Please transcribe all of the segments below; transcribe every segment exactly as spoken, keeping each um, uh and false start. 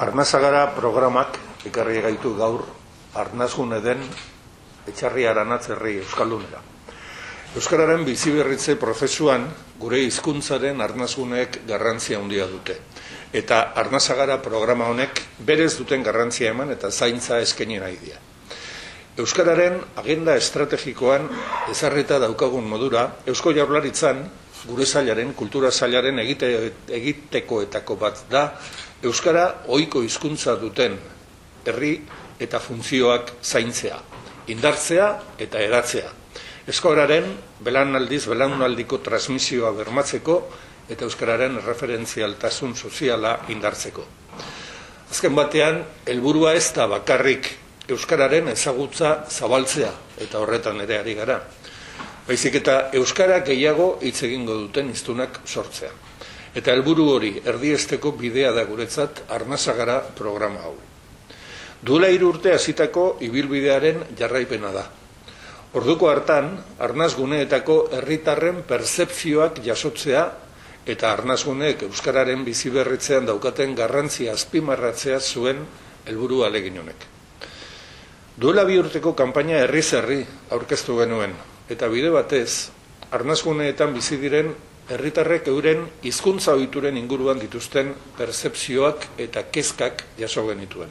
Arnazagara programak ekarri gaitu gaur arnazgune den Etxarri Aranatz herri euskaldunera. Euskararen biziberritze prozesuan gure hizkuntzaren arnazguneek garrantzia handia dute. Eta Arnazagara programa honek berez duten garrantzia eman eta zaintza eskaini nahi dira. Euskararen agenda estrategikoan ezarrita daukagun modura, Eusko Jaurlaritzan gure sailaren, kultura sailaren egite, egitekoetako bat da Euskara ohiko hizkuntza duten herri eta funtzioak zaintzea, indartzea eta eratzea. Euskararen belanaldiz belaunaldiko transmisioa bermatzeko eta Euskararen referentzialtasun soziala indartzeko. Azken batean, helburua ez da bakarrik Euskararen ezagutza zabaltzea, eta horretan ere ari gara. Baizik eta Euskara gehiago hitz egingo duten hiztunak sortzea. Eta helburu hori erdiesteko bidea da guretzat Arnazagara programa hau. Duela hiru urte hasitako ibilbidearen jarraipena da. Orduko hartan, arnazguneetako herritarren pertzepzioak jasotzea eta arnazguneek Euskararen biziberritzean daukaten garrantzia azpimarratzea zuen helburu ahalegin honek. Duela bi urteko kanpaina herriz herri aurkeztu genuen, eta bide batez, arnazguneetan bizi diren herritarrek euren hizkuntza ohituren inguruan dituzten pertzepzioak eta kezkak jaso genituen.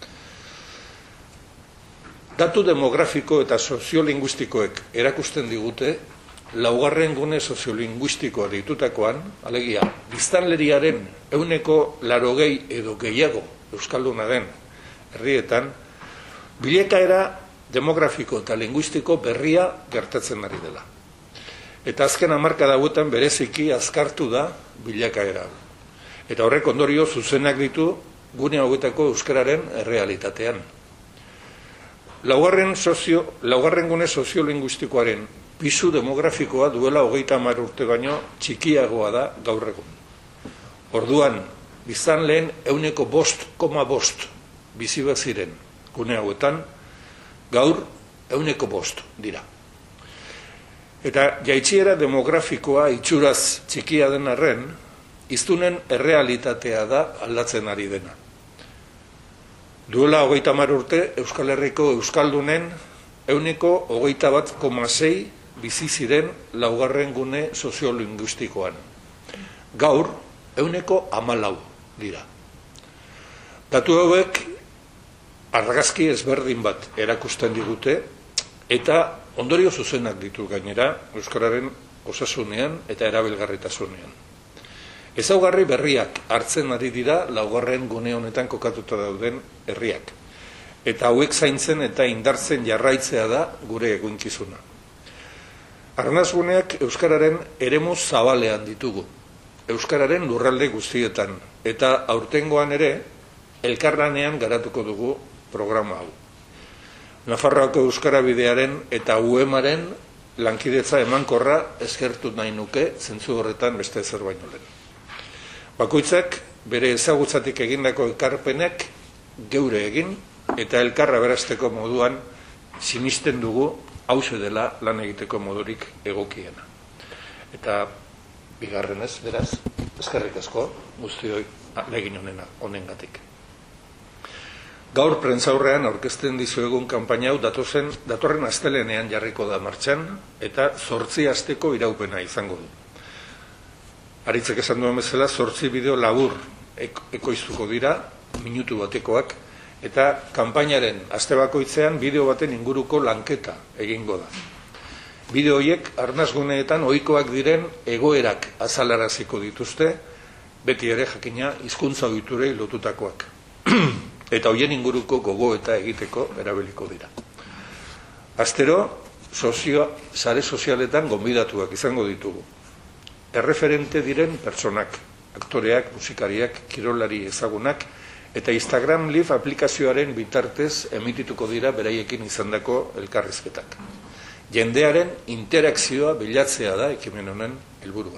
Datu demografiko eta soziolinguistikoek erakusten digute, laugarren gune soziolinguistikoa ditutakoan, alegia, biztanleriaren ehuneko laurogei edo gehiago euskalduna den herrietan, bilakaera demografiko eta linguistiko berria gertatzen ari dela. Eta azken hamarkada hauetan bereziki azkartu da bilakaera. Eta horrek ondorio zuzenak ditu gune hauetako euskararen errealitatean. Laugarren, sozio, laugarren gune soziolinguistikoaren pisu demografikoa duela hogeita hamar urte baino txikiagoa da gaur egun. Orduan, biztanleen ehuneko bost koma bost bizi baziren gune hauetan, gaur ehuneko bost dira. Eta jaitsiera demografikoa itxuraz txikia den arren, hiztunen errealitatea da aldatzen ari dena. Duela hogeita hamar urte Euskal Herriko euskaldunen ehuneko hogeita bat koma sei bizi ziren laugarren gune soziolinguistikoan. Gaur ehuneko hamalau dira. Datu hauek argazki ezberdin bat erakusten digute eta ondorio zuzenak ditu gainera euskararen osasunean eta erabilgarritasunean. Ezaugarri berriak hartzen ari dira laugarren gune honetan kokatuta dauden herriak. Eta hauek zaintzen eta indartzen jarraitzea da gure eginkizuna. Arnazguneak euskararen eremu zabalean ditugu. Euskararen lurralde guztietan eta aurtengoan ere elkarlanean garatuko dugu programa hau. Nafarroako Euskara Bidearen eta U E M-aren lankidetza emankorra eskertu nahi nuke zentzu horretan beste ezer baino lehen. Bakoitzak bere ezagutzatik egindako ekarpenek geure egin eta elkarra berazteko moduan sinisten dugu hauxe dela lan egiteko modurik egokiena. Eta bigarrenez, beraz, eskerrik asko guztioi ahalegin honena honengatik. Gaur prentzaurrean aurkezten dizuegun kanpaina hau datozen, datorren astelenean jarriko da martxan eta zortzi asteko iraupena izango du. Aritzek esan duen bezala, zortzi bideo labur ekoiztuko dira, minutu batekoak, eta kanpainaren aste bakoitzean bideo baten inguruko lanketa egingo da. Bideo horiek arnazguneetan ohikoak diren egoerak azalaraziko dituzte, beti ere jakina hizkuntza ohiturei lotutakoak. Eta hoien inguruko gogo eta egiteko erabiliko dira. Astero, sozio, sare sozialetan gonbidatuak izango ditugu. Erreferente diren pertsonak, aktoreak, musikariak, kirolari ezagunak, eta Instagram Live aplikazioaren bitartez emitituko dira beraiekin izandako elkarrizketak. Jendearen interakzioa bilatzea da ekimen honen helburua.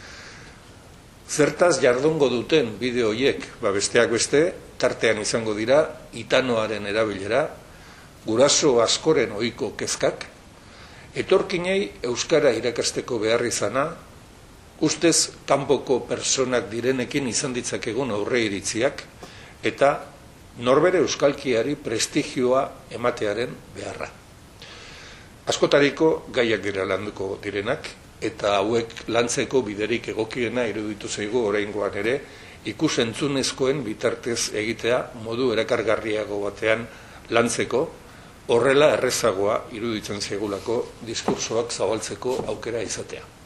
Zertaz jardungo duten bideo horiek, ba besteak beste, tartean izango dira itanoaren erabilera, guraso askoren ohiko kezkak, etorkinei euskara irakasteko behar izana, ustez kanpoko personak direnekin izan ditzakegun aurre iritziak, eta norbere euskalkiari prestigioa ematearen beharra. Askotariko gaiak dira landuko direnak, eta hauek lantzeko biderik egokiena iruditu zaigu oraingoan ere, ikus-entzunezkoen bitartez egitea modu erakargarriago batean lantzeko, horrela errezagoa iruditzen zaigulako diskursoak zabaltzeko aukera izatea.